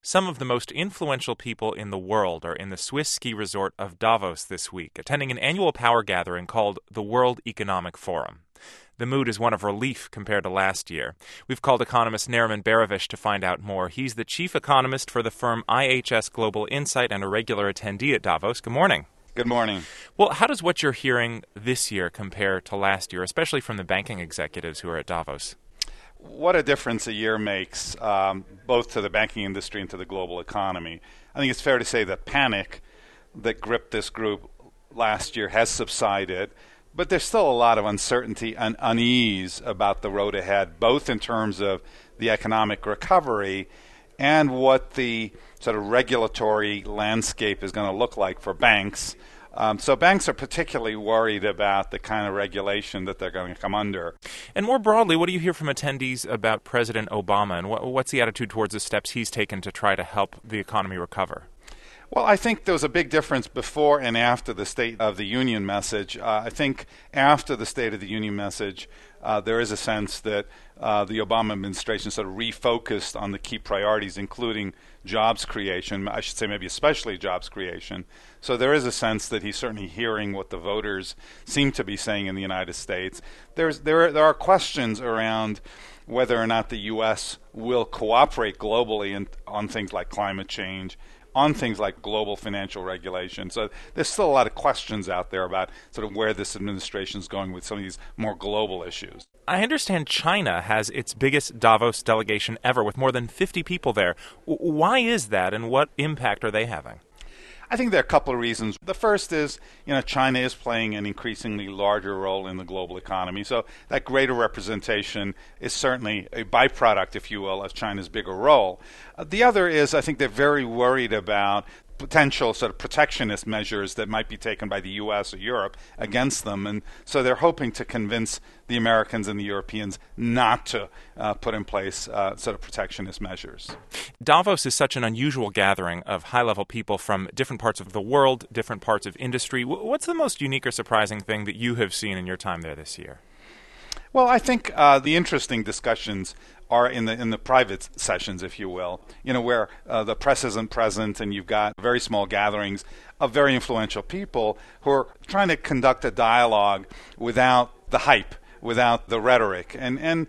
Some of the most influential people in the world are in the Swiss ski resort of Davos this week, attending an annual power gathering called the World Economic Forum. The mood is one of relief compared to last year. We've called economist Nariman Behravesh to find out more. He's the chief economist for the firm IHS Global Insight and a regular attendee at Davos. Good morning. Good morning. Well, how does what you're hearing this year compare to last year, especially from the banking executives who are at Davos? What a difference a year makes, both to the banking industry and to the global economy. I think it's fair to say that panic that gripped this group last year has subsided, but there's still a lot of uncertainty and unease about the road ahead, both in terms of the economic recovery and what the sort of regulatory landscape is going to look like for banks. So banks are particularly worried about the kind of regulation that they're going to come under. And more broadly, what do you hear from attendees about President Obama, and what's the attitude towards the steps he's taken to try to help the economy recover? Well, I think there was a big difference before and after the State of the Union message. I think after the State of the Union message, there is a sense that the Obama administration sort of refocused on the key priorities, including jobs creation, I should say maybe especially jobs creation. So there is a sense that he's certainly hearing what the voters seem to be saying in the United States. There are questions around whether or not the U.S. will cooperate globally on things like climate change, on things like global financial regulation. So there's still a lot of questions out there about sort of where this administration is going with some of these more global issues. I understand China has its biggest Davos delegation ever, with more than 50 people there. Why is that, and what impact are they having? I think there are a couple of reasons. The first is, China is playing an increasingly larger role in the global economy. So that greater representation is certainly a byproduct, if you will, of China's bigger role. The other is, I think they're very worried about potential sort of protectionist measures that might be taken by the U.S. or Europe against them. And so they're hoping to convince the Americans and the Europeans not to put in place sort of protectionist measures. Davos is such an unusual gathering of high-level people from different parts of the world, different parts of industry. What's the most unique or surprising thing that you have seen in your time there this year? Well, I think the interesting discussions are in the private sessions, if you will, where the press isn't present and you've got very small gatherings of very influential people who are trying to conduct a dialogue without the hype, without the rhetoric. And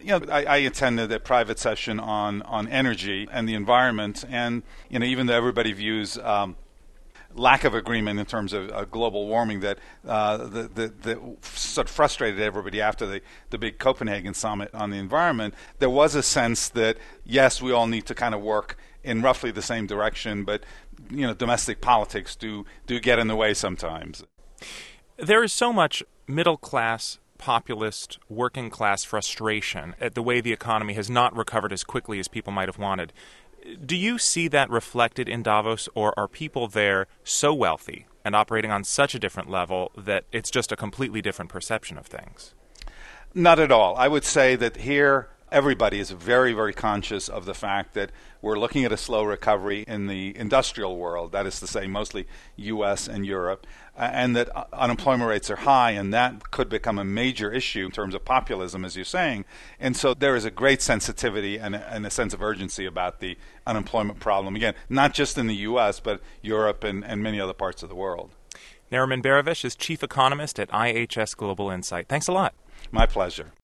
I attended a private session on energy and the environment, and even though everybody views lack of agreement in terms of global warming that sort of frustrated everybody after the big Copenhagen summit on the environment, there was a sense that, yes, we all need to kind of work in roughly the same direction, but domestic politics do get in the way sometimes. There is so much middle-class, populist, working-class frustration at the way the economy has not recovered as quickly as people might have wanted. Do you see that reflected in Davos, or are people there so wealthy and operating on such a different level that it's just a completely different perception of things? Not at all. I would say that here everybody is very, very conscious of the fact that we're looking at a slow recovery in the industrial world, that is to say mostly U.S. and Europe, and that unemployment rates are high, and that could become a major issue in terms of populism, as you're saying. And so there is a great sensitivity and a sense of urgency about the unemployment problem, again, not just in the U.S., but Europe and many other parts of the world. Nariman Behravesh is chief economist at IHS Global Insight. Thanks a lot. My pleasure.